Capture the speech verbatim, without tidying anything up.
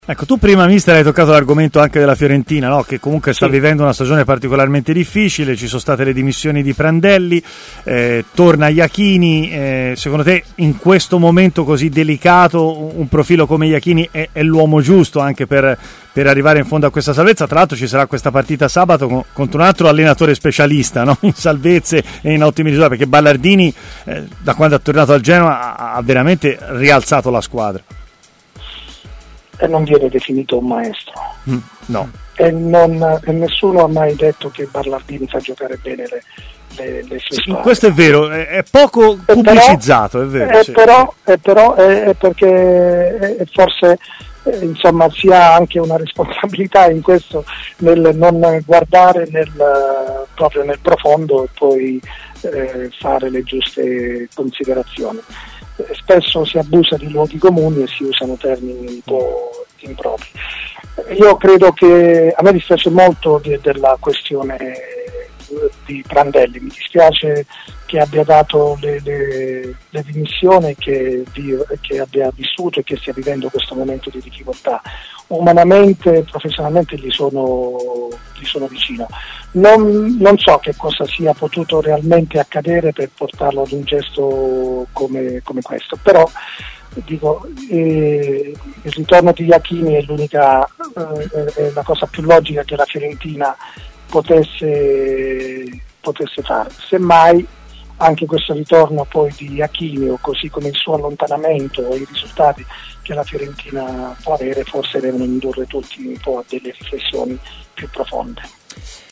Ecco, tu prima, mister, hai toccato l'argomento anche della Fiorentina, no? Che comunque sta sì. vivendo una stagione particolarmente difficile, ci sono state le dimissioni di Prandelli, eh, torna Iachini, eh, secondo te in questo momento così delicato un profilo come Iachini è, è l'uomo giusto anche per, per arrivare in fondo a questa salvezza? Tra l'altro ci sarà questa partita sabato con, contro un altro allenatore specialista, no? In salvezze e in ottimi risultati, perché Ballardini eh, da quando è tornato al Genoa ha, ha veramente rialzato la squadra. E non viene definito un maestro. Mm, no. E, non, e nessuno ha mai detto che Ballardini fa giocare bene le, le, le sue squadre. Questo è vero, è, è poco e pubblicizzato, però, è vero. E sì. però, e però è, è perché è, forse eh, insomma si ha anche una responsabilità in questo, nel non guardare nel, proprio nel profondo e poi eh, fare le giuste considerazioni. Spesso si abusa di luoghi comuni e si usano termini un po' impropri. Io credo che a me dispiace molto di, della questione di Prandelli, mi dispiace che abbia dato le, le, le dimissioni, che, che abbia vissuto e che stia vivendo questo momento di difficoltà. Umanamente e professionalmente gli sono, gli sono vicino. Non, non so che cosa sia potuto realmente accadere per portarlo ad un gesto come, come questo, però dico, eh, il ritorno di Iachini è l'unica, eh, è la cosa più logica che la Fiorentina potesse, potesse fare. Semmai anche questo ritorno poi di Iachini, o così come il suo allontanamento o i risultati che la Fiorentina può avere, forse devono indurre tutti un po' a delle riflessioni più profonde.